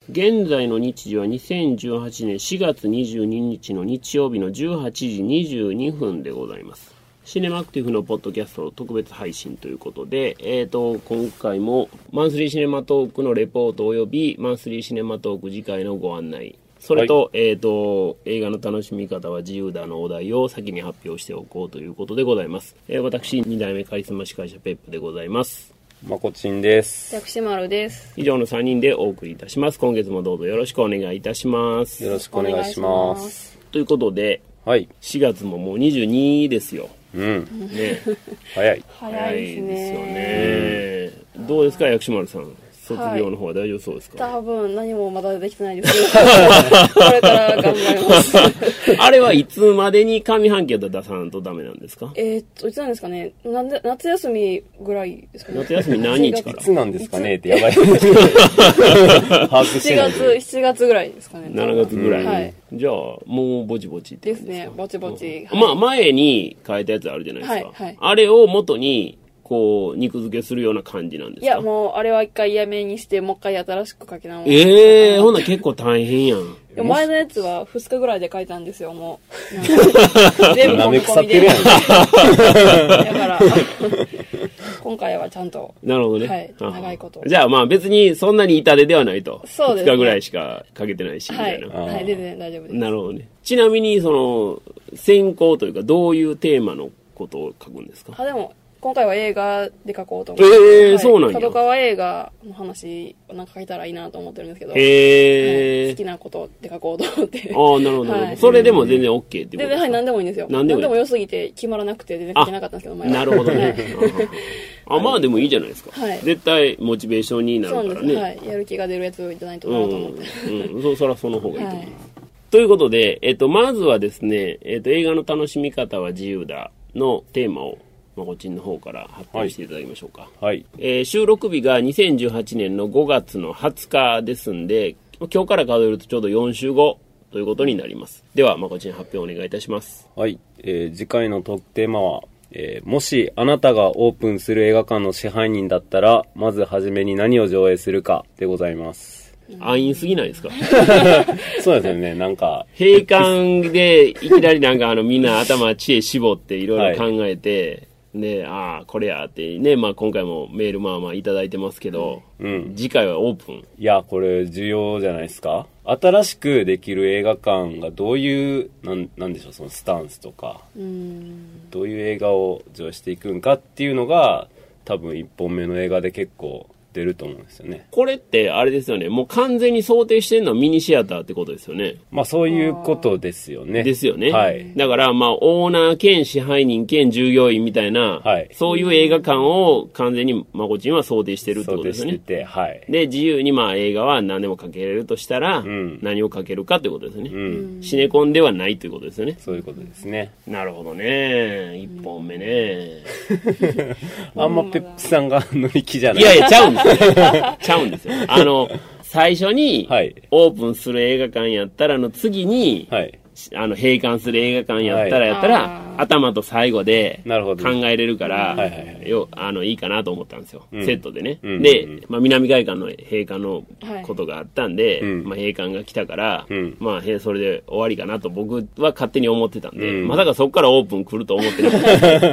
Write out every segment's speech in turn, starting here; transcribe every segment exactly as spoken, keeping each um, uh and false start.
現在の日時はにせんじゅうはちねんしがつにじゅうににちの日曜日のじゅうはちじにじゅうにふんでございます。シネマアクティブのポッドキャスト特別配信ということで、えーと、今回もマンスリーシネマトークのレポートおよびマンスリーシネマトーク次回のご案内、それと、はい、えーと、映画の楽しみ方は自由だのお題を先に発表しておこうということでございます。えー、私、に代目カリスマ司会者ペップでございます。 まこちんです。 薬師丸です。 以上のさんにんでお送りいたします。今月もどうぞよろしくお願いいたします。 よろしくお願いします。 ということで、はい、しがつももうにじゅうにですよ。 うん。 ね。 早い。 早いですね。 ですよね。どうですか、薬師丸さん。卒業の方は大丈夫そうですか？ はい、多分何もまだできてないですけどこれから頑張りますあれはいつまでに上半期を出さんとダメなんですか？ えー、っといつなんですかね。なんで夏休みぐらいですかね。 夏休み何日からいつなんですかねってやばい把握してない。 しちがつしちがつぐらいですかね。 しちがつぐらい、 はい、 じゃあもうぼちぼちってですね。ぼちぼち、 はい、まあ前に変えたやつあるじゃないですか、 はいはい、 あれを元にこう肉付けするような感じなんですか？ いやもうあれは一回やめにしてもう一回新しく書き直す。 ええー、ほんなら結構大変やん。 前のやつはふつかぐらいで書いたんですよ。もう全部込み込みでだから今回はちゃんと。 なるほどね、 はい、長いこと。 じゃあまあ別にそんなに痛手ではないと。 そうですね。 ふつかぐらいしか書けてないしみたいな。 はい、はい、全然大丈夫です。 なるほどね。ちなみにその選考というかどういうテーマのことを書くんですか？ あ、でも今回は映画で書こうと思って。 ええー、 はい、 そうなんや。 角川映画の話をなんか書いたらいいなと思ってるんですけど。 へえー、 はい、好きなことで書こうと思って。 ああ、なるほど、はい。それでも全然 OK ってことですか？ 全然、はい、何でもいいんですよ。何でも良すぎて決まらなくて全然書けなかったんですけど、前は。 なるほどね。あ、まあでもいいじゃないですか。 はい、 絶対モチベーションになるからね。 そうです。はい。やる気が出るやつをいただいてなと思って。 うん、うん、そ, そらその方がいいと思います。はい、ということで、えっと、まずはですね、えっと、映画の楽しみ方は自由だのテーマをまこちんの方から発表していただきましょうか。 はい。 えー、収録日がにせんじゅうはちねんのごがつのはつかですんで、今日から数えるとちょうどよんしゅうごということになります。では、まこちん発表お願いいたします。 はい。えー、次回のトークテーマは、えー、もしあなたがオープンする映画館の支配人だったら、まずはじめに何を上映するかでございます。 安易すぎないですか？ そうですよね。なんか閉館でいきなりなんかあのみんな頭知恵絞っていろいろ考えて、はい、で、ああこれやってね、まあ今回もメールまあまあいただいてますけど、うん、次回はオープン。 いやこれ重要じゃないですか。新しくできる映画館がどういうなん、なんでしょう、そのスタンスとか、うーん、どういう映画を上映していくんかっていうのが多分いっぽんめの映画で結構出ると思うんですよね。 これってあれですよね、もう完全に想定してるのはミニシアターってことですよね。 まあそういうことですよね。 ですよね。 はい。 だからまあオーナー兼支配人兼従業員みたいな、はい、そういう映画館を完全にまこちんは想定してるってことですよね。 想定してて、はい。 で自由にまあ映画は何でもかけれるとしたら、うん、何をかけるかってことですよね。うん、シネコンではないということですよね。 そういうことですね。 なるほどね。一本目ね。 あんまペップさんが乗り気じゃない。 いやいやちゃうんですちゃうんですよ。あの、最初にオープンする映画館やったらの次に、はい、あの閉館する映画館やったらやったら、はい、頭と最後で考えれるから、はいはいはい、よあのいいかなと思ったんですよ。うん、セットでね。うん、で、まあ、南海岸の閉館のことがあったんで、はい、まあ、閉館が来たから、うん、まあ、それで終わりかなと僕は勝手に思ってたんで、うん、まさかそこからオープン来ると思ってなかった。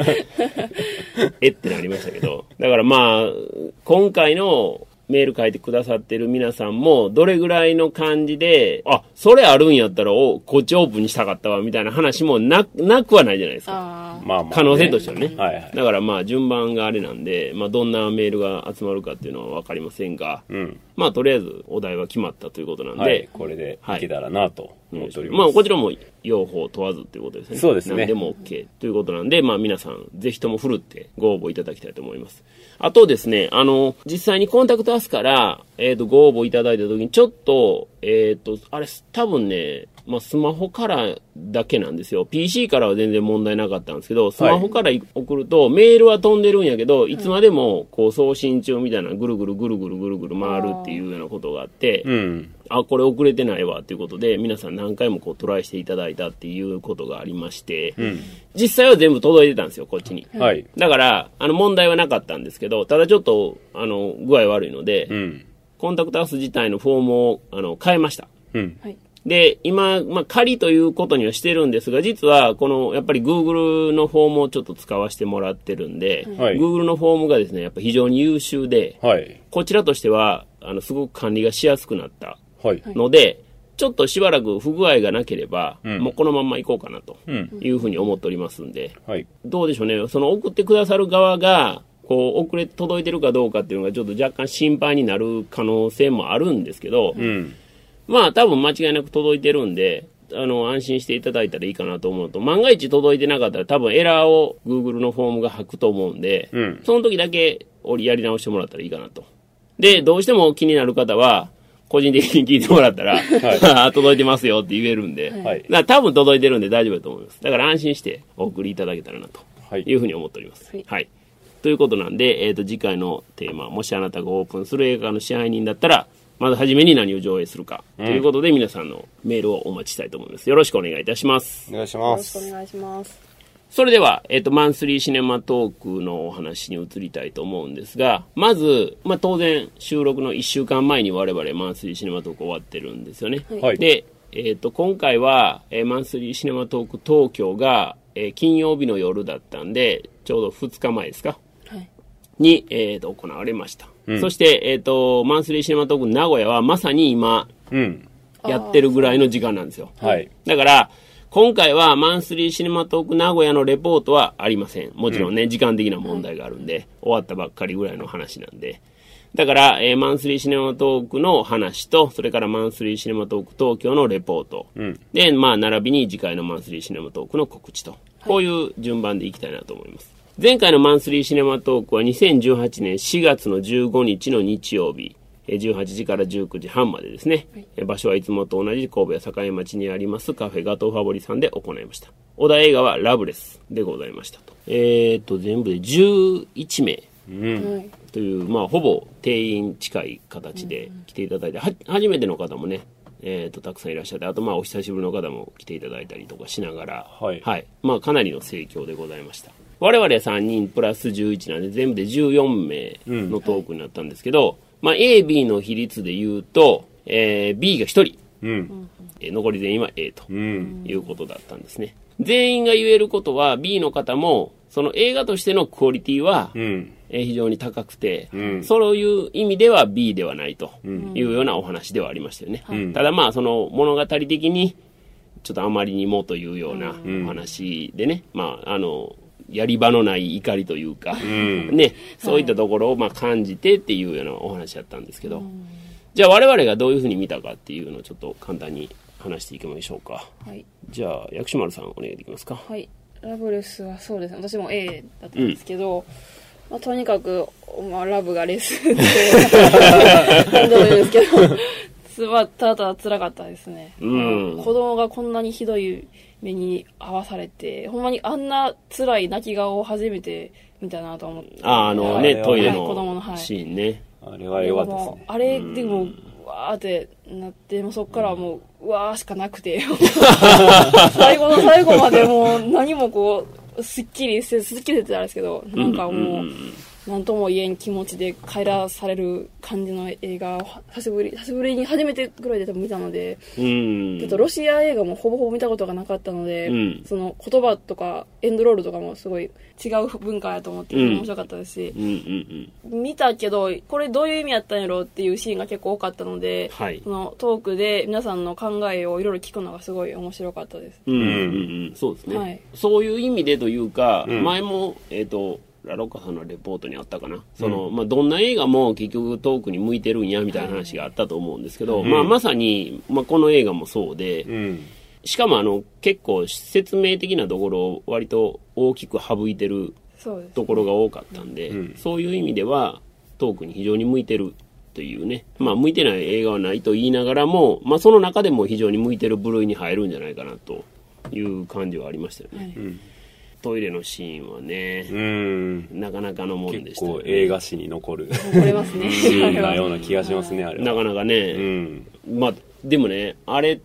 えってなりましたけど。だからまあ、今回のメール書いてくださってる皆さんもどれぐらいの感じで、あ、それあるんやったらおこっちオープンにしたかったわみたいな話も な, なくはないじゃないですか。あまあまあね、可能性としてはね、はいはい、だからまあ順番があれなんで、まあ、どんなメールが集まるかっていうのは分かりませんが、うん、まあとりあえずお題は決まったということなんで、はい、 これでいけたらなと思っております。 まあこちらも用法問わずということですね。 そうですね。 何でも OK ということなんで、まあ皆さんぜひともふるってご応募いただきたいと思います。あとですね、あの実際にコンタクトアスから、えー、とご応募いただいた時にちょっとえっ、ー、とあれ多分ね、まあ、スマホからだけなんですよ。ピーシー からは全然問題なかったんですけど、スマホから送ると、メールは飛んでるんやけど、いつまでもこう送信中みたいなぐるぐるぐるぐるぐるぐる回るっていうようなことがあって、うん、あ、これ遅れてないわっていうことで、皆さん何回もこうトライしていただいたっていうことがありまして、うん、実際は全部届いてたんですよ、こっちに。はい、だから、あの問題はなかったんですけど、ただちょっと、あの、具合悪いので、うんコンタクトアース自体のフォームをあの変えました。 うん。 はい。 で、今、まあ、仮ということにはしてるんですが、実は、この、やっぱり Google のフォームをちょっと使わせてもらってるんで、 はい、 Google のフォームがですね、やっぱ非常に優秀で、 はい、 こちらとしては、あの、すごく管理がしやすくなったので、 はい、 ちょっとしばらく不具合がなければ、うん、もうこのまま行こうかなというふうに思っておりますんで、 はい、 どうでしょうね、その送ってくださる側が、こう、遅れ、届いてるかどうかっていうのがちょっと若干心配になる可能性もあるんですけど、 うん、 まあ多分間違いなく届いてるんで、あの、安心していただいたらいいかなと思うと、万が一届いてなかったら多分エラーを Google のフォームが吐くと思うんで、 うん、 その時だけやり直してもらったらいいかなと。で、どうしても気になる方は、個人的に聞いてもらったら、はい、届いてますよって言えるんで、はい、だから多分届いてるんで大丈夫だと思います。だから安心してお送りいただけたらなというふうに思っております。はい。はい、ということなんで、えっと、次回のテーマ、もしあなたがオープンする映画の支配人だったら、まずはじめに何を上映するか、うん、ということで皆さんのメールをお待ちしたいと思います。よろしくお願いいたします。 お願いします。 よろしくお願いします。 それでは、えっと、マンスリーシネマトークのお話に移りたいと思うんですが、まず、まあ、当然、収録のいっしゅうかんまえに我々マンスリーシネマトーク終わってるんですよね。 はい、 で、えっと、今回は、えー、マンスリーシネマトーク東京が、えー、金曜日の夜だったんで、ちょうどふつかまえですか、 はい、 に、えっと、行われました。うん、そして、えっと、マンスリーシネマトーク名古屋はまさに今、 うん、 やってるぐらいの時間なんですよ。 はい。 だから、今回はマンスリーシネマトーク名古屋のレポートはありません。もちろんね、うん、時間的な問題があるんで、終わったばっかりぐらいの話なんで。だから、えー、マンスリーシネマトークの話と、それからマンスリーシネマトーク東京のレポート。 うん、 で、まあ、並びに次回のマンスリーシネマトークの告知と。こういう順番でいきたいなと思います。前回のマンスリーシネマトークはにせんじゅうはちねんしがつのじゅうごにちの日曜日。じゅうはちじからじゅうくじはんまでですね、はい、場所はいつもと同じ神戸や境町にありますカフェガトーファボリさんで行いました。お題映画はラブレスでございましたと。えーと、全部でじゅういちめい、うん、という、まあ、ほぼ定員近い形で来ていただいて、は初めての方もね、えーと、たくさんいらっしゃって、あと、まあ、お久しぶりの方も来ていただいたりとかしながら、 はい。 はい。まあ、かなりの盛況でございました。我々はさんにんプラスじゅういちなんで、全部でじゅうよんめいのトークになったんですけど、うんはいまあ、A、B の比率で言うと、えー、B がひとり、 うんえー、残り全員は A ということだったんですね。全員が言えることは B の方もその映画としてのクオリティは、 うんえー、非常に高くて、 うん、 そういう意味では B ではないというようなお話ではありましたよね。 うん、 ただまあその物語的にちょっとあまりにもというようなお話でね、うん、まああのやり場のない怒りというか、 うん、 ね、そういったところをまあ感じてっていうようなお話だったんですけど、うん、じゃあ我々がどういうふうに見たかっていうのをちょっと簡単に話していきましょうか。 はい、 じゃあ薬師丸さんお願いできますか。 はい、ラブレスはそうですね、私も A だったんですけど、うんまあ、とにかく、まあ、ラブがレスって何でもいいんですけどまあ、ただただ辛かったですね、 うん、 子供がこんなにひどい目に遭わされてほんまにあんな辛い泣き顔を初めて見たなと思って、 ああのね、はい、トイレの子供の、はい、 シーンね、 あれは良かったですね。 あれでもうわーってなってもうそっからもう、うん、うわーしかなくて最後の最後までもう何もこうすっきりせすっきりせてたんですけどなんかもう、うんうんうんなんとも言えん気持ちで帰らされる感じの映画を久しぶり久しぶりに初めてぐらいで多分見たので、 うんちょっとロシア映画もほぼほぼ見たことがなかったので、 うん、 その言葉とかエンドロールとかもすごい違う文化やと思って面白かったですし、 うんうんうん、見たけどこれどういう意味やったんやろうっていうシーンが結構多かったので、 はい、 そのトークで皆さんの考えをいろいろ聞くのがすごい面白かったです。 うんうんうん、そうですね、 はい、 そういう意味でというか、 うん、 前もえっとラロッカさんのレポートにあったかな、その、うんまあ、どんな映画も結局トークに向いてるんやみたいな話があったと思うんですけど、 うんまあ、まさに、まあ、この映画もそうで、 うん、 しかもあの結構説明的なところを割と大きく省いてるところが多かったんで、 うん、 そういう意味ではトークに非常に向いてるというね、まあ、向いてない映画はないと言いながらも、まあ、その中でも非常に向いてる部類に入るんじゃないかなという感じはありましたよね、 はいうんトイレのシーンはね、 うん、 なかなかのもんでした、ね、 結構映画史に残る残りますねシーンなような気がしますねあれはなかなかね、 うん、 まあでもねあれって、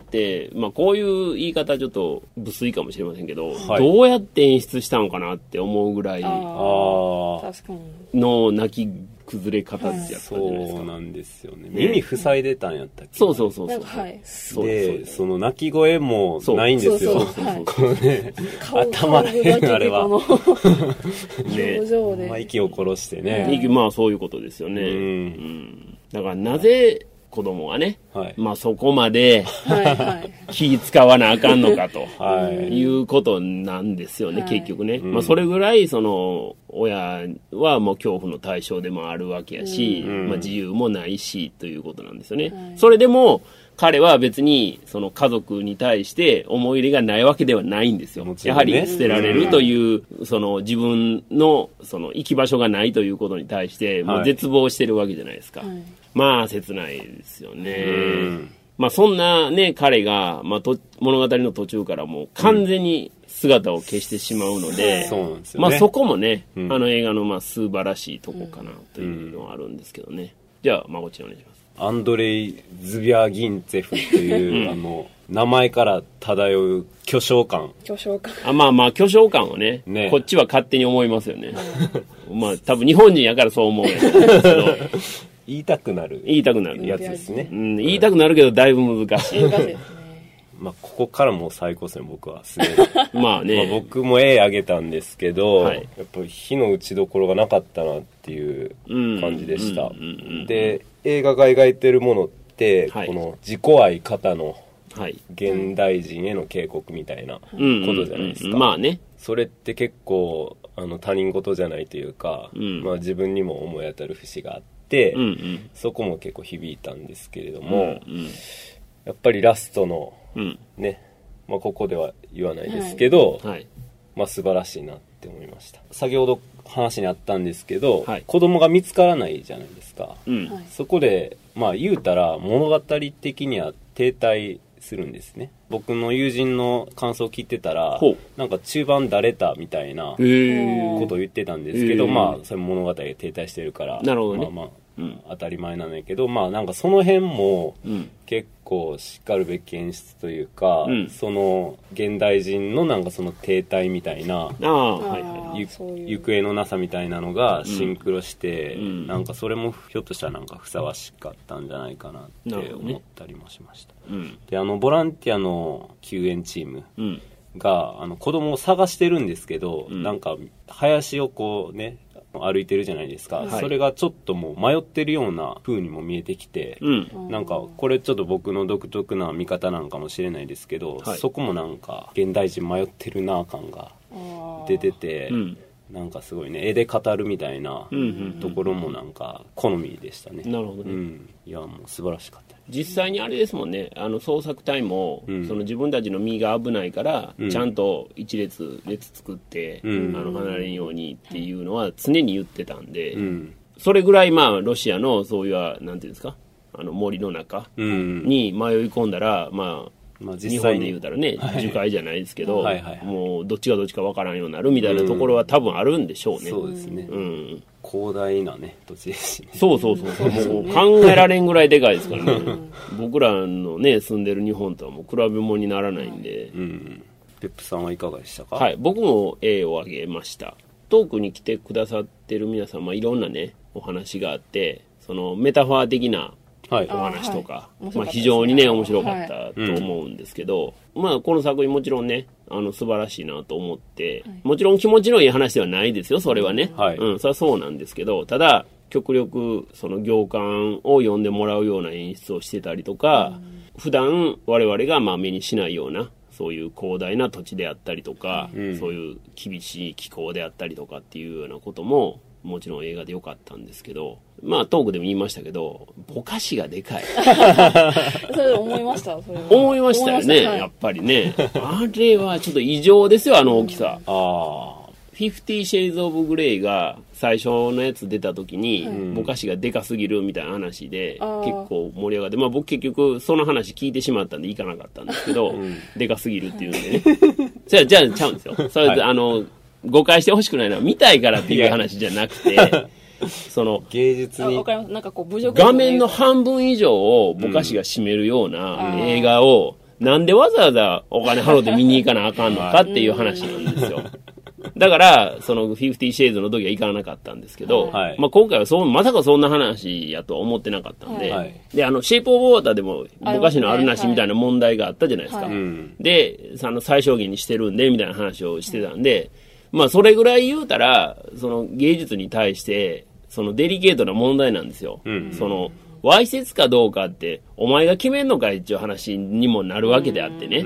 まあ、こういう言い方はちょっと無粋かもしれませんけど、はい、どうやって演出したのかなって思うぐらいあ確かにの泣き崩れ方ですよ、 はい、そうなんですよね。耳塞いでたんやったっけ。 そうそうそうそう。 はい。 で、その泣き声もないんですよ。そうそうそうそうこのね、頭らへんあれは。ね、まあ息を殺してね。 まあそういうことですよね。うんうん、だからなぜ子供がね、はい、まあそこまで気使わなあかんのかということなんですよね、はい、結局ね、うん、まあそれぐらいその親はもう恐怖の対象でもあるわけやし、うん、まあ自由もないしということなんですよね、はい、それでも彼は別にその家族に対して思い入れがないわけではないんですよ、ね、やはり捨てられるという、うん、その自分のその行き場所がないということに対してもう絶望してるわけじゃないですか、はい、まあ切ないですよね、うん、まあそんなね彼が、まあ、と物語の途中からもう完全に姿を消してしまうので、うん、まあそこもね、うん、あの映画のまあ素晴らしいとこかなというのはあるんですけどね、じゃあまこちゃんお願いします。 アンドレイ・ズビャギンツェフという、うん、あの名前から漂う巨匠感巨匠感あまあまあ巨匠感を ね, ねこっちは勝手に思いますよねまあ多分日本人やからそう思うんですけど言いたくなる言いたくなるやつですね、 うん、言いたくなるけどだいぶ難しい難しいですねまあここからもう最高ですね僕はすでにまあね、 まあ、僕も A あげたんですけど、はい、やっぱり火の打ちどころがなかったなっていう感じでした、うんうんうんうん、で映画が描いてるものって、はい、この自己愛方の現代人への警告みたいなことじゃないですか、 まあねそれって結構あの他人事じゃないというか、うんまあ、自分にも思い当たる節があって、うんうん、そこも結構響いたんですけれども、うんうん、やっぱりラストの、うん、ね、まあ、ここでは言わないですけど、はい、まあ、素晴らしいなって思いました。先ほど話にあったんですけど、はい、子供が見つからないじゃないですか、うん、そこでまあ言うたら物語的には停滞するんですね。僕の友人の感想を聞いてたらなんか中盤だれたみたいなことを言ってたんですけど、まあそれ物語が停滞してるからなるほどね、 まあまあうん、当たり前なんだけど、まあなんかその辺も結構しかるべき演出というか、うん、その現代人のなんかその停滞みたいな、あ、はいはい、行方のなさみたいなのがシンクロして、うん、なんかそれもひょっとしたらなんかふさわしかったんじゃないかなって思ったりもしました、うん、であのボランティアの救援チームが、うん、あの子供を探してるんですけど、うん、なんか林をこうね歩いてるじゃないですか、はい、それがちょっともう迷ってるような風にも見えてきて、うん、なんかこれちょっと僕の独特な見方なんかもしれないですけど、はい、そこもなんか現代人迷ってるな感が出てて、うん、なんかすごいね絵で語るみたいなところもなんか好みでしたね。 なるほどね、 うん、いやもう素晴らしかった。 実際にあれですもんね、あの捜索隊も、うん、その自分たちの身が危ないから、うん、ちゃんと一列列作って、うん、あの離れんようにっていうのは常に言ってたんで、うん、それぐらいまあロシアのそういうなんていうんですか、あの森の中に迷い込んだら、まあまあ、日本で言うたらね、はい、樹海じゃないですけど、はいはいはい、もうどっちがどっちか分からんようになるみたいなところは多分あるんでしょうね、 うん、そうですね、うん、広大なね土地ですしね。 そうそうそうそうもう考えられんぐらいでかいですからね僕らのね住んでる日本とはもう比べ物にならないんで、うん、 ペップさんはいかがでしたか？ はい、僕も A をあげました。トークに来てくださってる皆さん、まあ、いろんなねお話があって、そのメタファー的なお話とか、はいはい、まあ、非常にね面白かったと思うんですけど、はい、まあこの作品もちろんねあの素晴らしいなと思って、はい、もちろん気持ちのいい話ではないですよそれはね、はい、うん、それはそうなんですけど、ただ極力その行間を読んでもらうような演出をしてたりとか、うん、普段我々がまあ目にしないようなそういう広大な土地であったりとか、うん、そういう厳しい気候であったりとかっていうようなことももちろん映画で良かったんですけど、まあトークでも言いましたけどぼかしがでかいそれ思いました。それ思いましたよね、はい、やっぱりねあれはちょっと異常ですよあの大きさ、うん、あフィフティーシェイズオブグレイが最初のやつ出た時に、うん、ぼかしがでかすぎるみたいな話で結構盛り上がって、まあ僕結局その話聞いてしまったんで行かなかったんですけど、うん、でかすぎるっていうんでねじゃあじゃあちゃうんですよそれで、はい、あの誤解してほしくないのは見たいからっていう話じゃなくてその芸術になんかこう侮辱画面の半分以上をぼかしが占めるような映画を、うん、なんでわざわざお金払って見に行かなあかんのかっていう話なんですよだからそのフィフティシェイズの時は行かなかったんですけど、はい、まあ、今回はそうまさかそんな話やとは思ってなかったんで、はい、であのシェイプオブウォーターでも昔のあるなしみたいな問題があったじゃないですか、はい、であの最小限にしてるんでみたいな話をしてたんで、はい、まあそれぐらい言うたらその芸術に対してそのデリケートな問題なんですよ、うん、そのわいせつかどうかってお前が決めんのかいっていう話にもなるわけであってね、うん、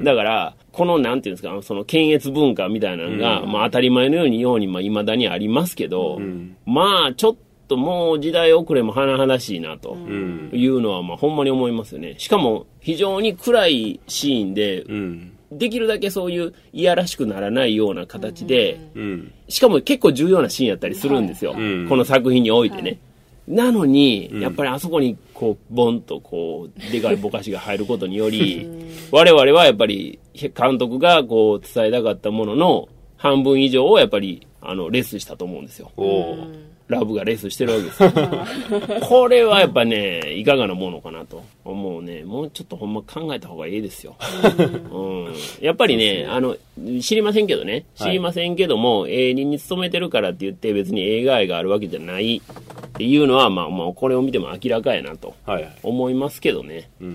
だからこのなんていうんですかその検閲文化みたいなのが、うん、まあ当たり前のようにようにまあ未だにありますけど、うん、まあちょっともう時代遅れも甚だしいなというのはまあほんまに思いますよね。しかも非常に暗いシーンで、うん、できるだけそういういやらしくならないような形で、うん、しかも結構重要なシーンやったりするんですよ、はい、この作品においてね、はい、なのに、うん、やっぱりあそこにこうボンとこうでかいぼかしが入ることにより我々はやっぱり監督がこう伝えたかったものの半分以上をやっぱりあのレスしたと思うんですよ。おラブがレスしてるわけですよこれはやっぱねいかがなものかなと思うね。もうちょっとほんま考えた方がいいですよ、うん、やっぱりねあの知りませんけどね知りませんけども、はい、営利に勤めてるからって言って別に映画愛があるわけじゃないっていうのは、まあ、まあこれを見ても明らかやなと思いますけどね、はいうんうん、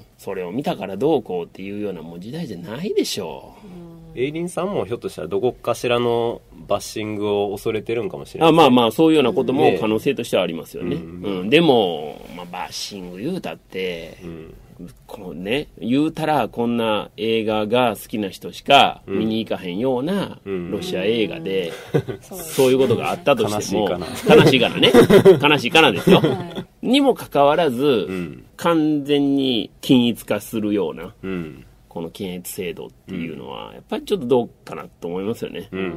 それを見たからどうこうっていうようなもう時代じゃないでしょう、うんエイリンさんもひょっとしたらどこかしらのバッシングを恐れてるんかもしれない、 あまあまあそういうようなことも可能性としてはありますよね、うんうん、でも、まあ、バッシング言うたって、うん、このね言うたらこんな映画が好きな人しか見に行かへんようなロシア映画で、うん、そういうことがあったとしても悲しいかなね悲しいかなですよ、はい、にもかかわらず、うん、完全に均一化するような、うんこの検閲制度っていうのはやっぱりちょっとどうかなと思いますよね、うんうん、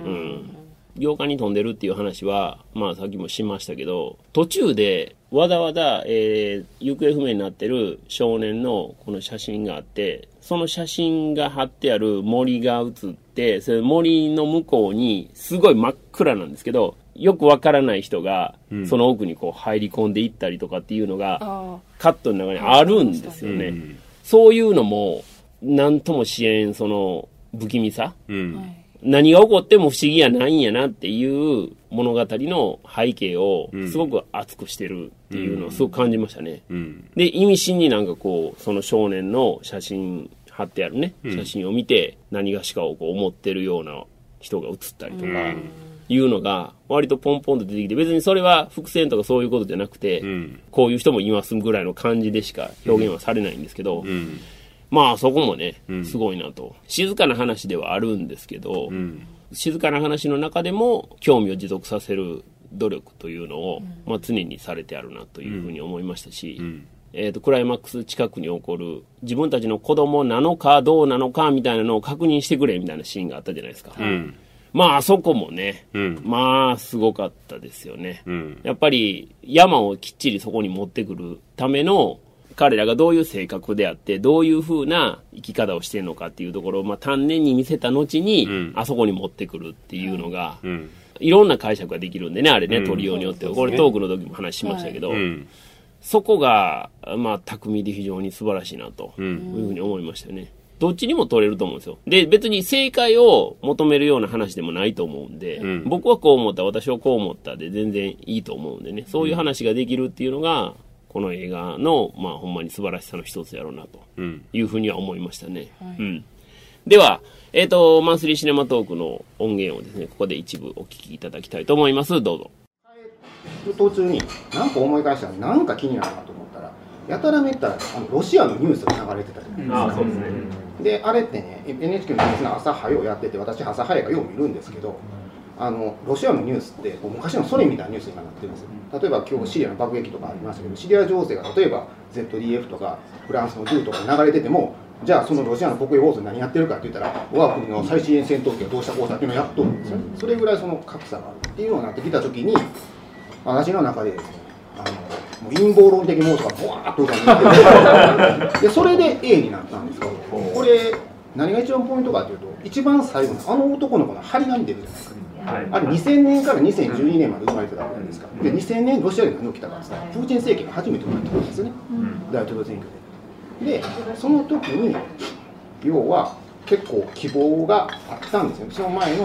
業界に飛んでるっていう話はまあさっきもしましたけど途中でわざわざ、えー、行方不明になってる少年のこの写真があってその写真が貼ってある森が写ってそれ森の向こうにすごい真っ暗なんですけどよくわからない人がその奥にこう入り込んでいったりとかっていうのがカットの中にあるんですよね、うん、そういうのもなんともしれんその不気味さ、うん、何が起こっても不思議やないんやなっていう物語の背景をすごく熱くしてるっていうのをすごく感じましたね、うん、で意味深になんかこうその少年の写真貼ってあるね写真を見て何がしかをこう思ってるような人が写ったりとか、うんいうのが割とポンポンと出てきて別にそれは伏線とかそういうことじゃなくて、うん、こういう人もいますぐらいの感じでしか表現はされないんですけど、うんうんまあそこもね、すごいなと。静かな話ではあるんですけど、うん、静かな話の中でも興味を持続させる努力というのを、うんまあ、常にされてあるなというふうに思いましたし、うんえーと、クライマックス近くに起こる自分たちの子供なのかどうなのかみたいなのを確認してくれみたいなシーンがあったじゃないですか。うんまああそこもね、うん、まあすごかったですよね、うん。やっぱり山をきっちりそこに持ってくるための彼らがどういう性格であってどういう風な生き方をしてるのかっていうところを、まあ、丹念に見せた後に、うん、あそこに持ってくるっていうのが、うん、いろんな解釈ができるんでねあれね、うん、取りようによってはこれトークの時も話しましたけど、はい、そこが、まあ、巧みで非常に素晴らしいなというふうに思いましたよね。どっちにも取れると思うんですよ。で別に正解を求めるような話でもないと思うんで、うん、僕はこう思った私はこう思ったで全然いいと思うんでねそういう話ができるっていうのがこの映画の、まあ、ほんまに素晴らしさの一つやろうなというふうには思いましたね、うんはいうん、では、えーと、マンスリーシネマトークの音源をですねここで一部お聞きいただきたいと思います。どうぞ。 途中に何か思い返したら何か気になるなと思ったらやたらめったらあのロシアのニュースが流れてたじゃないですか、 あそうですね、 であれってね エヌエイチケー のニュースの朝早をやってて私朝早がよう見るんですけどあのロシアのニュースって昔のソ連みたいなニュースになってるんですよ。例えば今日シリアの爆撃とかありましたけどシリア情勢が例えば ゼットディーエフ とかフランスのドゥとか流れててもじゃあそのロシアの国営放送何やってるかって言ったら我が国の最新鋭戦闘機がどうしたこうしたっていうのをやっとるんですよね。それぐらいその格差があるっていうのになってきた時に私の中でですねあのもう陰謀論的妄想がボワーッと浮かんできてでそれで A になったんですけどこれ何が一番ポイントかというと一番最後のあの男の子の張り紙出るじゃないですか。はい、あれにせんねんからにせんじゅうにねんまで生まれてたわけですから、でにせんねんロシアで何が起きたかって言ったらプーチン政権が初めて生まれたんですよね、うん、大統領選挙で。でその時に要は結構希望があったんですよ。その前の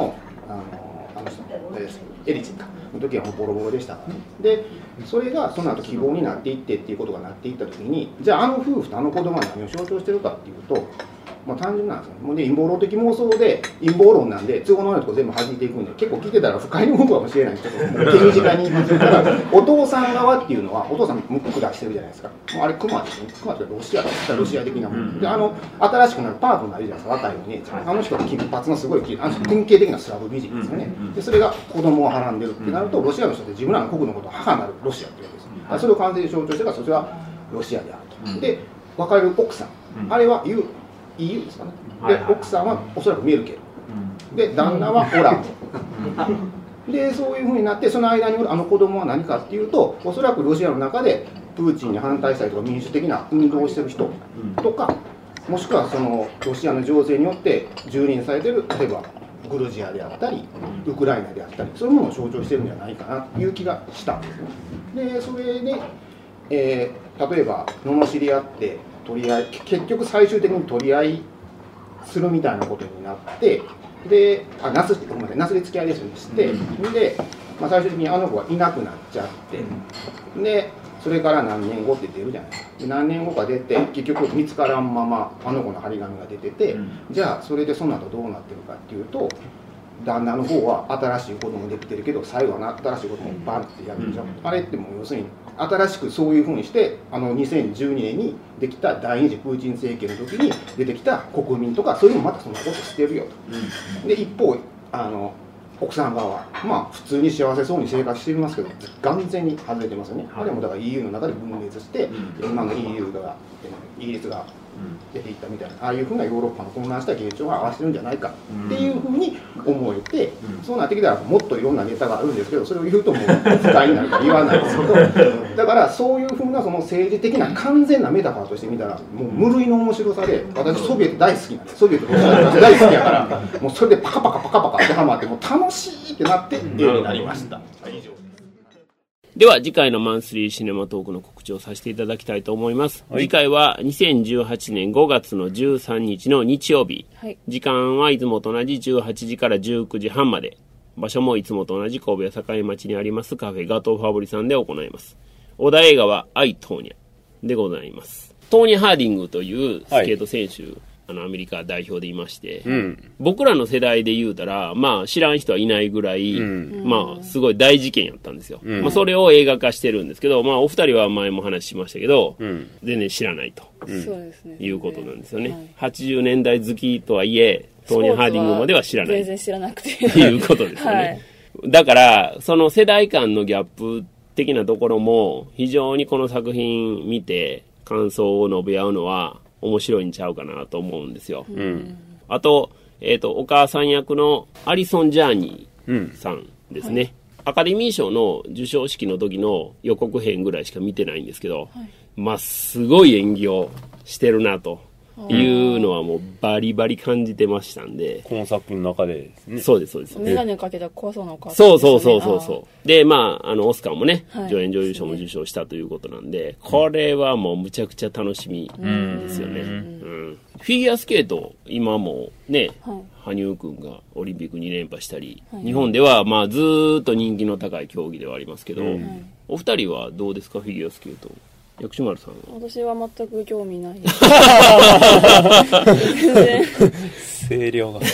あのあの人エリツィンかの時はもうボロボロでしたからね。でそれがその後希望になっていってっていうことがなっていった時に、じゃああの夫婦とあの子供は何を象徴してるかっていうと、まあ、単純なんですよね。もうね、陰謀論的妄想で陰謀論なんで都合の悪いとこ全部弾いていくんで、結構聞いてたら不快に思うかもしれないんですけど、手短に言いますからお父さん側っていうのはお父さんムック出してるじゃないですか。もうあれクマですね。クマってロシアだったらロシア的なもので、あの新しくなるパートナーいるじゃないですか。若いお姉ちゃん、あの人は金髪のすごいあの人典型的なスラブ美人ですよね。でそれが子供をはらんでるってなると、ロシアの人って自分らの国のことを母なるロシアって言うんですよ。だからそれを完全に象徴してるから、それはロシアであると。で別れる奥さん、あれは イーユー ですかね。で奥さんはおそらくメルケルで、旦那はオランドで、そういうふうになって、その間におるあの子供は何かっていうと、おそらくロシアの中でプーチンに反対したりとか民主的な運動をしてる人とか、もしくはそのロシアの情勢によって蹂躙されてる、例えばグルジアであったりウクライナであったり、そういうものを象徴してるんじゃないかなという気がしたんですね。でそれで、えー、例えば罵り合って取り合い、結局最終的に取り合いするみたいなことになって、で、あ、なす、ごめんなさい、なすりつき合いですよね、して、で、まあ、最終的にあの子はいなくなっちゃって、で、それから何年後って出るじゃないですか。で何年後か出て、結局見つからんままあの子の張り紙が出てて、じゃあそれでその後どうなってるかっていうと、旦那の方は新しい子供できてるけど、最後は新しい子供をバンってやるんじゃん。あれってもう要するに新しくそういうふうにして、あのにせんじゅうにねんにできた第二次プーチン政権の時に出てきた国民とか、そういうのもまたそんなことしてるよと。で一方あの奥さん側はまあ普通に幸せそうに生活していますけど、完全に外れてますよね。あれもだから イーユー の中で分裂して、今の イーユー がイギリスが出ていったみたいな、ああいうふうなヨーロッパの混乱した現状が合わせてるんじゃないかっていうふうに思えて、そうなってきたらもっといろんなネタがあるんですけど、それを言うともう不快になるから言わないですけど、だからそういうふうなその政治的な完全なメタファーとして見たら、もう無類の面白さで、私ソビエト大好きなんで、ソビエトロシア大好きやから、もうそれでパカパカパカパカ当てはまって、もう楽しいってなって絵になりました。以上。 では次回のマンスリーシネマトークの告知をさせていただきたいと思います、はい、次回はにせんじゅうはちねんごがつのじゅうさんにちの日曜日、はい、時間はいつもと同じじゅうはちじからじゅうくじはんまで、場所もいつもと同じ神戸境町にありますカフェガトーファブリさんで行います。お題映画はアイ・トーニャでございます。トーニャ・ハーディングというスケート選手、はい、あのアメリカ代表でいまして、うん、僕らの世代で言うたら、まあ知らん人はいないぐらい、うん、まあすごい大事件やったんですよ、うん、まあ、それを映画化してるんですけど、まあお二人は前も話しましたけど、うん、全然知らないと、うん、いうことなんですよね、はい、はちじゅうねんだい好きとはいえトーニャ・ハーディングまでは知らない全然知らなくていうことですよね、はい、だからその世代間のギャップ的なところも非常にこの作品見て感想を述べ合うのは面白いんちゃうかなと思うんですよ、うん、あと、えーと、お母さん役のアリソン・ジャーニーさんですね、うんはい、アカデミー賞の授賞式の時の予告編ぐらいしか見てないんですけど、はい、まあすごい演技をしてるなというのはもうバリバリ感じてましたんで、 この作品の中でですね。 そうですそうです。 メガネかけた怖そうなお母さん、ね、 そうそうそうそうそうで、まああのオスカーもね、はい、助演女優賞も受賞したということなんで、これはもうむちゃくちゃ楽しみですよね、うんうん、フィギュアスケート今もね、はい、羽生くんがオリンピックに連覇したり、はい、日本ではまあずーっと人気の高い競技ではありますけど、うん、お二人はどうですか、フィギュアスケート。薬師丸さんは。 私は全く興味ない全然声量が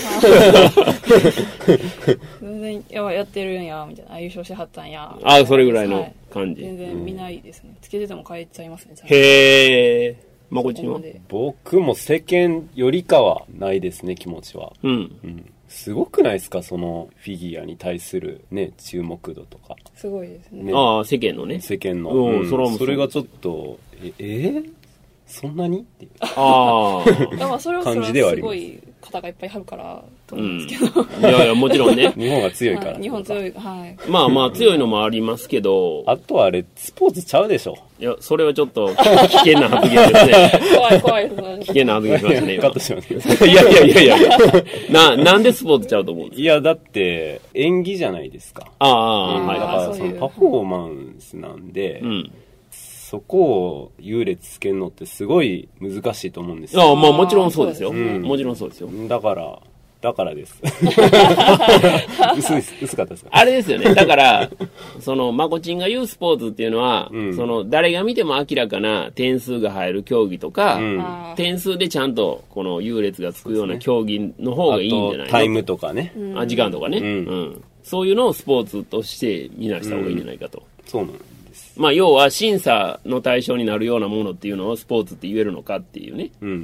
全然ややってるんやみたいな、優勝してはったんや、 ああそれぐらいの感じ、 はい、全然見ないですね、うん、つけてても帰っちゃいますね。 へえ。まこちんは。 僕も世間よりかはないですね、気持ちは、うんうん、すごくないですか、そのフィギュアに対するね注目度とか。 すごいですね。 ね、ああ世間のね。 世間の。うん、それはそれがちょっとええー、そんなにっていうああそれは感じではあります。すごい方がいっぱいあるからと思うんですけど、うん、いやいやもちろんね日本が強いから、 はい、日本強い、はい、 まあまあ強いのもありますけど、 あとはあれスポーツちゃうでしょ。 いやそれはちょっと危険な発言ですね怖い怖い危険な発言しましたねカットしますいやいやいやいやななんでスポーツちゃうと思うんですか。 いやだって演技じゃないですか。 ああ、うん、はい、 だからそのパフォーマンスなんで、うん、そこを優劣つけるのってすごい難しいと思うんですよ。 ああ、まあもちろんそうですよ、うん、もちろんそうですよ。 だからだからです。薄い、薄かったですか？ あれですよね。だから、その、まこちんが言うスポーツっていうのは、うん、その、誰が見ても明らかな点数が入る競技とか、うん、点数でちゃんと、この優劣がつくような競技の方がいいんじゃないの？ タイムとかね。 あ、時間とかね、うん。うん。そういうのをスポーツとして見なした方がいいんじゃないかと。うん、 そうなんです。 まあ、要は審査の対象になるようなものっていうのをスポーツって言えるのかっていうね、うん、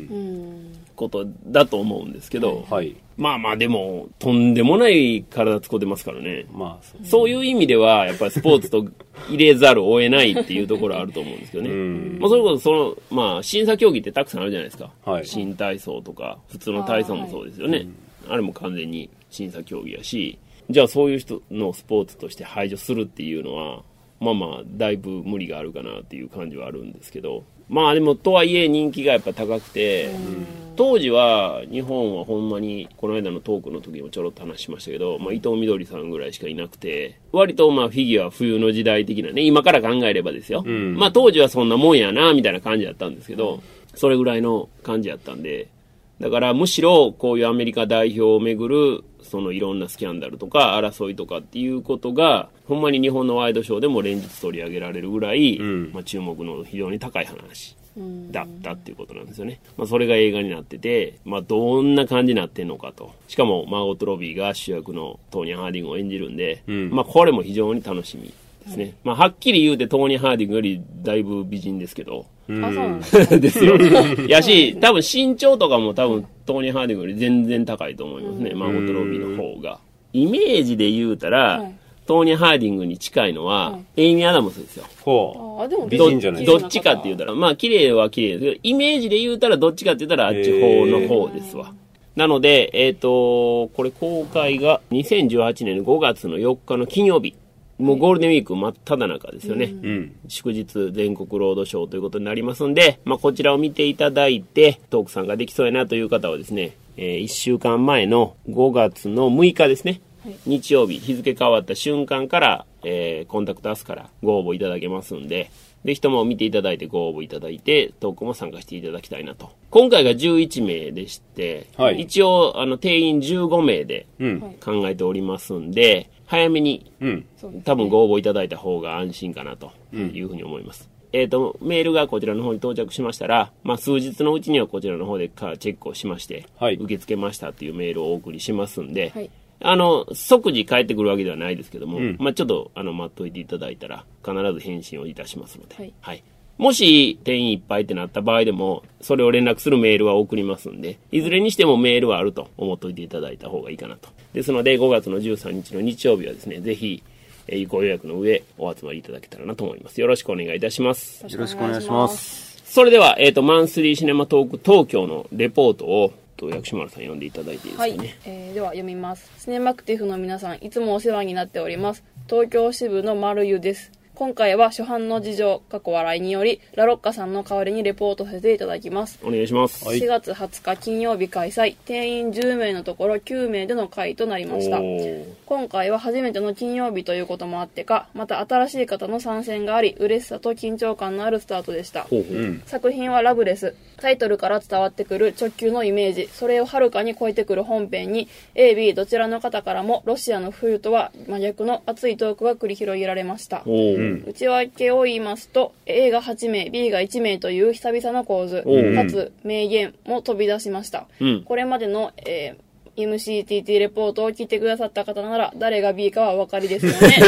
ことだと思うんですけど、はい、まあまあでもとんでもない体使ってますからね、まあ、そう、そういう意味ではやっぱりスポーツと入れざるを得ないっていうところあると思うんですけどね、うん、まあ、それこそその、まあ、審査競技ってたくさんあるじゃないですか、はい、新体操とか普通の体操もそうですよね、 あ,、はい、あれも完全に審査競技やし、じゃあそういう人のスポーツとして排除するっていうのはまあまあだいぶ無理があるかなっていう感じはあるんですけど、まあでもとはいえ人気がやっぱ高くて、当時は日本はほんまにこの間のトークの時もちょろっと話しましたけど、まあ、伊藤みどりさんぐらいしかいなくて、割とまあフィギュア冬の時代的なね、今から考えればですよ、うん、まあ当時はそんなもんやなみたいな感じだったんですけど、それぐらいの感じやったんで、だからむしろこういうアメリカ代表をめぐるそのいろんなスキャンダルとか争いとかっていうことがほんまに日本のワイドショーでも連日取り上げられるぐらい、うん、まあ、注目の非常に高い話だったっていうことなんですよね。まあ、それが映画になってて、まあ、どんな感じになってんのかと。しかもマーゴット・ロビーが主役のトーニー・ハーディングを演じるんで、うん、まあ、これも非常に楽しみですね。まあ、はっきり言うてトーニー・ハーディングよりだいぶ美人ですけど、 うん、あ、そうなんですですよ。やし、多分身長とかも多分トーニー・ハーディングより全然高いと思いますね、うん、マーゴット・ロビーの方が。イメージで言うたら、はい、トーニー・ハーディングに近いのは、はい、エイミー・アダムスですよ。 ほう。あ、でも美人じゃないですか。どっちかって言うたら、まあ綺麗は綺麗ですけど、イメージで言うたらどっちかって言ったらあっち方の方ですわ。なので、えっと、これ公開がにせんじゅうはちねんのごがつのよっかの金曜日。もうゴールデンウィーク真っ只中ですよね、うん、祝日全国ロードショーということになりますんで、まあ、こちらを見ていただいてトーク参加できそうやなという方はですね、えー、いっしゅうかんまえのごがつのむいかですね、はい、日曜日日付変わった瞬間から、えー、コンタクトアスからご応募いただけますんで、ぜひとも見ていただいてご応募いただいてトークも参加していただきたいなと。今回がじゅういちめいでして、はい、一応あの定員じゅうごめいで考えておりますんで、早めに、うん、多分ご応募いただいた方が安心かなというふうに思います。うん、えっと、メールがこちらの方に到着しましたら、まあ、数日のうちにはこちらの方でかチェックをしまして、はい、受け付けましたというメールをお送りしますんで、はい、あの、即時返ってくるわけではないですけども、うん、まあ、ちょっと、あの、待っといていただいたら、必ず返信をいたしますので、はい。はい、もし、定員いっぱいってなった場合でも、それを連絡するメールは送りますんで、いずれにしてもメールはあると思っておいていただいた方がいいかなと。ですので、ごがつのじゅうさんにちの日曜日はですね、ぜひ、えー、ご予約の上、お集まりいただけたらなと思います。よろしくお願いいたします。 よろしくお願いします。 それでは、えっと、マンスリーシネマトーク東京のレポートを、薬師丸さん読んでいただいていいですかね。はい、 えー、では読みます。シネマクティフの皆さん、いつもお世話になっております。東京支部の丸湯です。今回は初版の事情過去笑いによりラロッカさんの代わりにレポートさせていただきます。 お願いします。 しがつはつか金曜日開催、定員じゅうめいのところきゅうめいでの回となりました。今回は初めての金曜日ということもあってか、また新しい方の参戦があり、嬉しさと緊張感のあるスタートでした。ほうほう、うん、作品はラブレス。タイトルから伝わってくる直球のイメージ、それをはるかに超えてくる本編に エービー どちらの方からもロシアの冬とは真逆の熱いトークが繰り広げられました。内訳を言いますと、 A がはちめい ビー がいちめいという久々の構図かつ名言も飛び出しました。うん、これまでの、えー、エムシーティーティー レポートを聞いてくださった方なら誰が B かはお分かりですよね。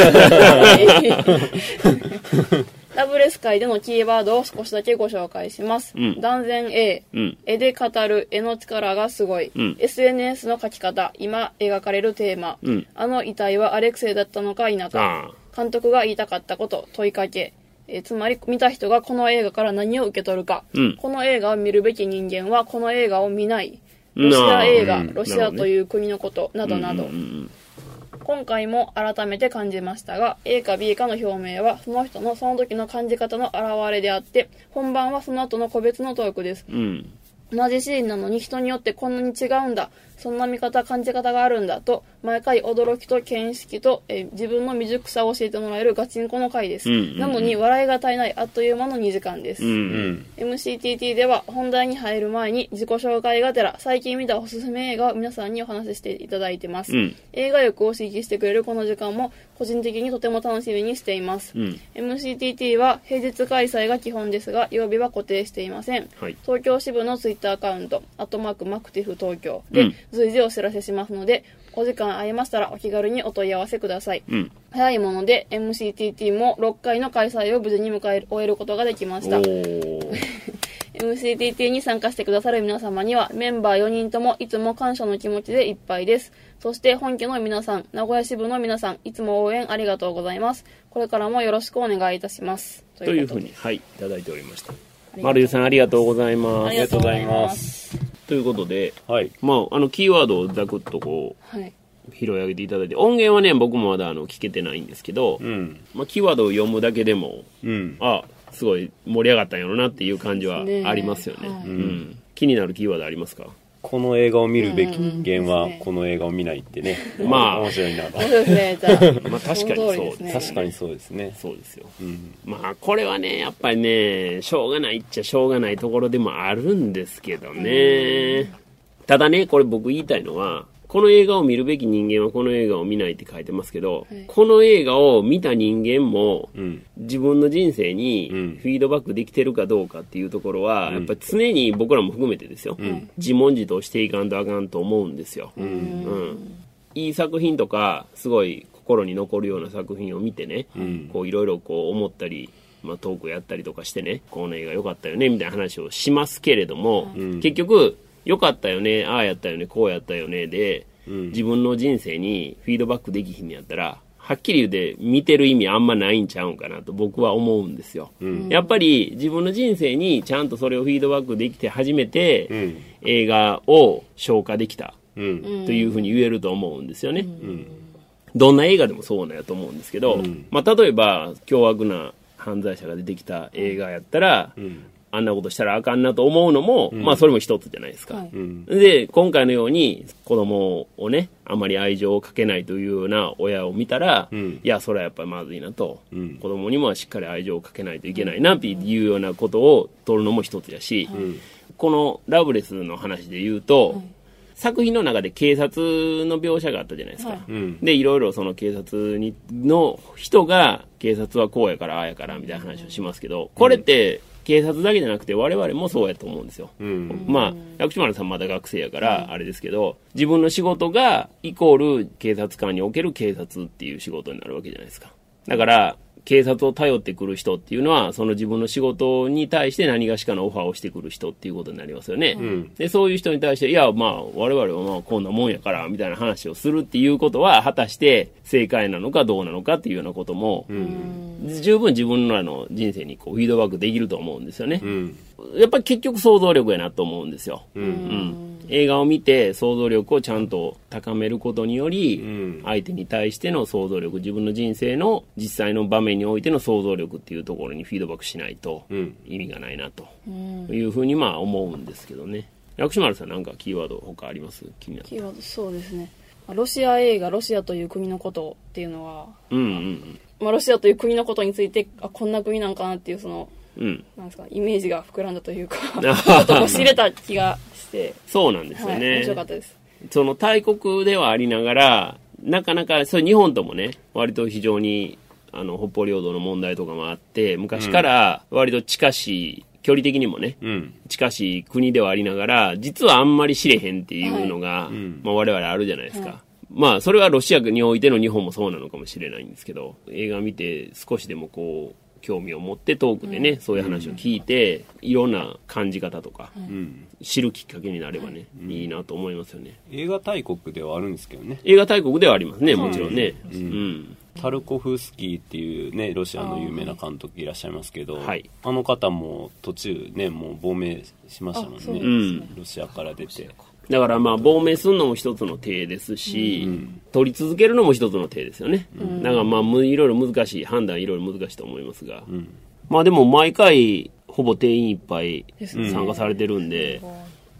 ラブレス界でのキーワードを少しだけご紹介します。うん、断然 A、うん、絵で語る、絵の力がすごい、うん、エスエヌエス の書き方、今描かれるテーマ、うん、あの遺体はアレクセイだったのか否か、監督が言いたかったこと、問いかけ、えー、つまり見た人がこの映画から何を受け取るか、うん、この映画を見るべき人間はこの映画を見ない、ロシア映画、ロシアという国のこと、などなど、今回も改めて感じましたが、 A か B かの表明はその人のその時の感じ方の表れであって、本番はその後の個別のトークです。うん、 同じシーンなのに人によってこんなに違うんだ、そんな見方感じ方があるんだと毎回驚きと見識と、えー、自分の未熟さを教えてもらえるガチンコの回です、うんうんうん、なのに笑いが絶えないあっという間のにじかんです、うんうん、エムシーティーティー では本題に入る前に自己紹介がてら最近見たおすすめ映画を皆さんにお話ししていただいてます、うん、映画欲を刺激してくれるこの時間も個人的にとても楽しみにしています、うん、エムシーティーティー は平日開催が基本ですが曜日は固定していません、はい、東京支部のツイッターアカウントアットマークマクティフ東京で随時お知らせしますので、お時間合いましたらお気軽にお問い合わせください、うん、早いもので エムシーティーティー もろっかいの開催を無事に迎え終えることができましたエムシーティーティー に参加してくださる皆様にはメンバーよにんともいつも感謝の気持ちでいっぱいです。そして本家の皆さん、名古屋支部の皆さん、いつも応援ありがとうございます。これからもよろしくお願いいたします。 というふうに、はい、いただいておりました。丸湯さんありがとうございます。 ありがとうございます。 ということで、はい、まああのキーワードをざくっとこう、はい、拾い上げていただいて、音源はね僕もまだあの聞けてないんですけど、うん、まあキーワードを読むだけでも、うん、あすごい盛り上がったんやろなっていう感じはありますよね。はいうん、気になるキーワードありますか？ この映画を見るべき人間はこの映画を見ないってね、うん、まあ面白いな。 そうですね。じゃあまあ確かにそうですね。 確かにそうですね。 そうですよ。うん、まあこれはねやっぱりねしょうがないっちゃしょうがないところでもあるんですけどね。ただねこれ僕言いたいのは。この映画を見るべき人間はこの映画を見ないって書いてますけど、はい、この映画を見た人間も、うん、自分の人生にフィードバックできてるかどうかっていうところは、うん、やっぱり常に僕らも含めてですよ、うん、自問自答していかんとあかんと思うんですよ、うんうん、いい作品とかすごい心に残るような作品を見てね、うん、こういろいろこう思ったりまあ、トークやったりとかしてねこの映画良かったよねみたいな話をしますけれども、うん、結局良かったよねああやったよねこうやったよねで、うん、自分の人生にフィードバックできひんやったらはっきり言うて見てる意味あんまないんちゃうんかなと僕は思うんですよ、うん、やっぱり自分の人生にちゃんとそれをフィードバックできて初めて、うん、映画を消化できた、うん、というふうに言えると思うんですよね、うん、どんな映画でもそうなんやと思うんですけど、うんまあ、例えば凶悪な犯罪者が出てきた映画やったら、うんあんなことしたらあかんなと思うのも、うん、まあそれも一つじゃないですか、はい、で今回のように子供をねあまり愛情をかけないというような親を見たら、うん、いやそれはやっぱりまずいなと、うん、子供にもしっかり愛情をかけないといけないなっていうようなことを取るのも一つやし、うん、このラブレスの話で言うと、はい作品の中で警察の描写があったじゃないですか、はい、でいろいろその警察にの人が警察はこうやからああやからみたいな話をしますけどこれって警察だけじゃなくて我々もそうやと思うんですよ、うん、まあ薬師丸さんまだ学生やからあれですけど自分の仕事がイコール警察官における警察っていう仕事になるわけじゃないですかだから警察を頼ってくる人っていうのはその自分の仕事に対して何がしかのオファーをしてくる人っていうことになりますよね、うん、でそういう人に対していやまあ我々はまあこんなもんやからみたいな話をするっていうことは果たして正解なのかどうなのかっていうようなことも、うん、十分自分らの人生にこうフィードバックできると思うんですよね、うん、やっぱり結局想像力やなと思うんですよ、うんうん映画を見て想像力をちゃんと高めることにより、うん、相手に対しての想像力自分の人生の実際の場面においての想像力っていうところにフィードバックしないと意味がないなというふうにまあ思うんですけどね薬師丸さんなんかキーワード他あります気になるキーワードそうですねロシア映画ロシアという国のことっていうのは、うんうんうんまあ、ロシアという国のことについてあこんな国なんかなっていうそのうん、なんですかイメージが膨らんだというかちょっとこう知れた気がしてそうなんですよね、 はい、面白かったですその大国ではありながらなかなかそれ日本ともね割と非常にあの北方領土の問題とかもあって昔から割と近しい距離的にもね、うん、近しい国ではありながら実はあんまり知れへんっていうのが、はいまあ、我々あるじゃないですか、はいまあそれはロシアにおいての日本もそうなのかもしれないんですけど映画見て少しでもこう興味を持ってトークでね、うん、そういう話を聞いて、うん、いろんな感じ方とか、うん、知るきっかけになればね、うん、いいなと思いますよね映画大国ではあるんですけどね映画大国ではありますねもちろんね、うんうん、 タルコフスキーっていうねロシアの有名な監督いらっしゃいますけど あ,、はい、あの方も途中ねもう亡命しましたもん ね, ね、うん、ロシアから出てだからまあ亡命するのも一つの手ですし、うん、取り続けるのも一つの手ですよね、うん、だからまあいろいろ難しい判断いろいろ難しいと思いますが、うん、まあでも毎回ほぼ定員いっぱい参加されてるんで、うん、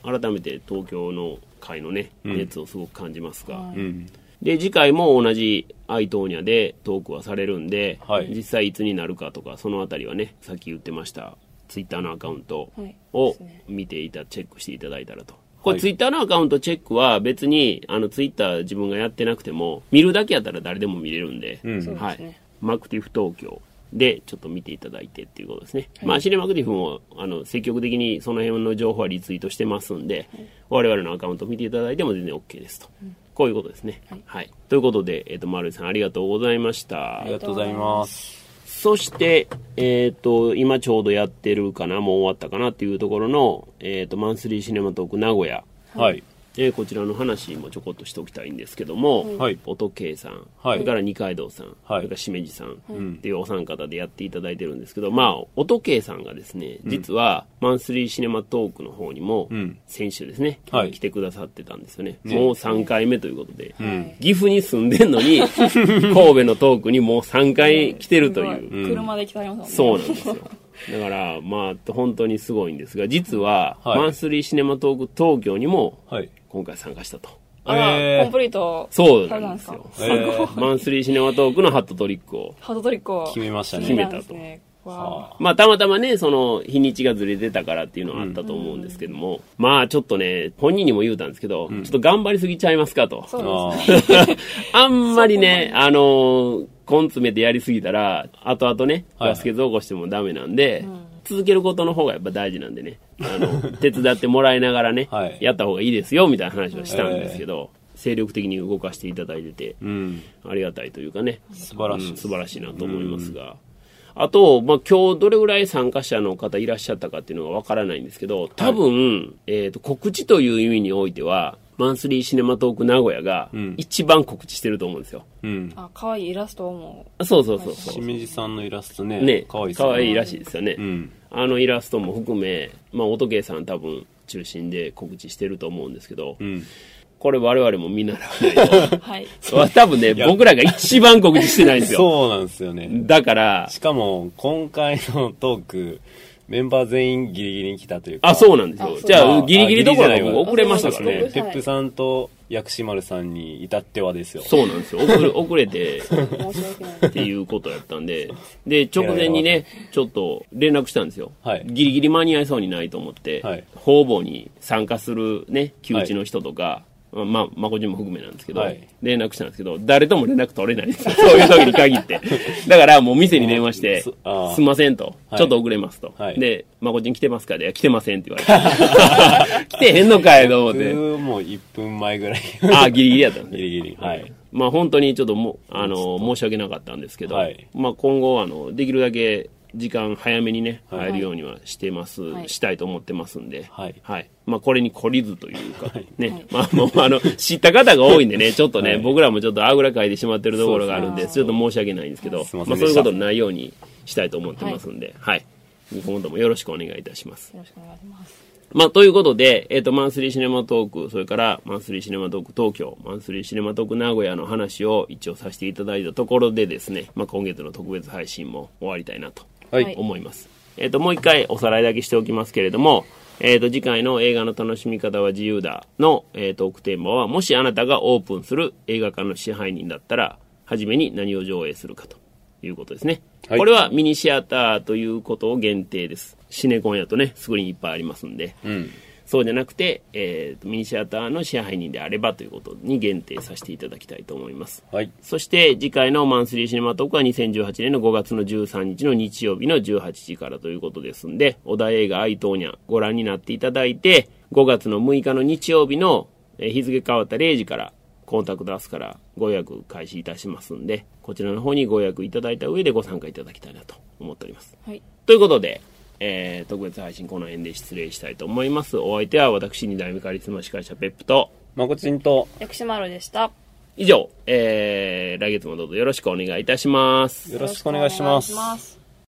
改めて東京の会のね、熱をすごく感じますが、 うん、 で次回も同じアイトーニャでトークはされるんで、 はい、 実際いつになるかとかそのあたりはね、さっき言ってましたツイッターのアカウントを見ていた、チェックしていただいたらと。これツイッターのアカウントチェックは別にあのツイッター自分がやってなくても見るだけやったら誰でも見れるんで、 うん、 はい、マクティフ東京でちょっと見ていただいてっていうことですね、はい、まあシネマクティフもあの積極的にその辺の情報はリツイートしてますんで、はい、我々のアカウント見ていただいても全然 OK ですと、うん、こういうことですね、はいはい、ということで、えーと、丸井さんありがとうございました。 ありがとうございます。 そして、えーと、今ちょうどやってるかな、もう終わったかなっていうところの、えーと、マンスリーシネマトーク名古屋、 はい、 えー、こちらの話もちょこっとしておきたいんですけども、 はい、 音圭さん、 はい、 それから二階堂さん、はい、それからしめじさんっていうお三方でやっていただいてるんですけど、まあ音圭さんがですね、実はマンスリーシネマトークの方にも先週ですね、うん、来てくださってたんですよね、はい、もうさんかいめということで、うん、岐阜に住んでんのに神戸のトークにもうさんかい来てるという、 うん、車で来てありますもんね。そうなんですよ。だからまあ本当にすごいんですが、実は、はい、マンスリーシネマトーク東京にも、はい今回参加したと。 あら、えー、コンプリート。 そうなんですよ。えー、マンスリーシネマトークのハットトリックを。 ハットトリックを。 決めましたね。 決めたと。まあ、たまたまね、その、日にちがずれてたからっていうのはあったと思うんですけども、うん、まあ、ちょっとね、本人にも言うたんですけど、うん、ちょっと頑張りすぎちゃいますかと。 そうですね。 あんまりね、あの、根詰めてやりすぎたら、後々ね、ガス欠を起こしてもダメなんで、はいはい、続けることの方がやっぱ大事なんでね、あの手伝ってもらいながらね、はい、やった方がいいですよみたいな話をしたんですけど、えー、精力的に動かしていただいてて、うん、ありがたいというかね、 素晴らしい、 うん、素晴らしいなと思いますが、うん、あと、まあ、今日どれぐらい参加者の方いらっしゃったかっていうのがわからないんですけど、多分、はい、えーと、告知という意味においてはマンスリーシネマトーク名古屋が一番告知してると思うんですよ。 うん、あ、可愛いイラストも。 そうそうそうそう。 しめじさんのイラストね。 ね、 可愛い可愛いらしいですよね。 うん、 あのイラストも含め、まあ音圭さん多分中心で告知してると思うんですけど、うん、これ我々も見習わないと。はい。多分ね、僕らが一番告知してないんですよ。 そうなんですよね。 だから。 しかも今回のトーク、メンバー全員ギリギリに来たというか。 あ、そうなんですよ。じゃあ、ギリギリどころか遅れましたからね。 ペップさんと薬師丸さんに至ってはですよ。 そうなんですよ。遅れ、遅れて、っていうことやったんで。で、直前にね、ちょっと連絡したんですよ。はい、ギリギリ間に合いそうにないと思って、はい、方々に参加するね、旧知の人とか、はいまあ、まこじんも含めなんですけど、はい、連絡したんですけど、誰とも連絡取れないんですよ。そういう時に限って。だからもう店に電話して、すいませんと、はい、ちょっと遅れますと。はい、で、まこじん来てますかで、来てませんって言われて。来てへんのかいと思って。 もういっぷんまえぐらい。 あ、ギリギリやったんですね。 ギリギリ。はい。 まあ本当にちょっとも、あの、申し訳なかったんですけど、はい、まあ今後、あの、できるだけ、時間早めにね、入るようにはしてます、はい、したいと思ってますんで、はい。はい。まあ、これに懲りずというか、はい、ね、はい、まあ、もう、あの、知った方が多いんでね、ちょっとね、はい、僕らもちょっとあぐらかいてしまってるところがあるんで、ちょっと申し訳ないんですけど、まあ、そういうことないようにしたいと思ってますんで、はい。はい、今後ともよろしくお願いいたします。 よろしくお願いします。 まあ、ということで、えっと、マンスリーシネマトーク、それからマンスリーシネマトーク東京、マンスリーシネマトーク名古屋の話を一応させていただいたところでですね、まあ、今月の特別配信も終わりたいなと。はい、思います。えっと、もう一回おさらいだけしておきますけれども、えっと、次回の映画の楽しみ方は自由だの、えー、トークテーマは、もしあなたがオープンする映画館の支配人だったら、はじめに何を上映するかということですね。はい、これはミニシアターということを限定です。シネコンやとね、スクリーンいっぱいありますんで。うんそうじゃなくて、えー、ミニシアターの支配人であればということに限定させていただきたいと思います。はい、そして次回のマンスリーシネマトークはにせんじゅうはちねんのごがつのじゅうさんにちの日曜日のじゅうはちじからということですんで、小田映画アイトーニャご覧になっていただいて、ごがつのむいかの日曜日の、えー、日付変わったれいじからコンタクトアスからご予約開始いたしますんで、こちらの方にご予約いただいた上でご参加いただきたいなと思っております。はい、ということで、えー、特別配信この辺で失礼したいと思います。お相手は私に代目カリスマ司会者ペップとまこちんと薬師丸でした。 以上、えー、来月もどうぞよろしくお願いいたします。 よろしくお願いします。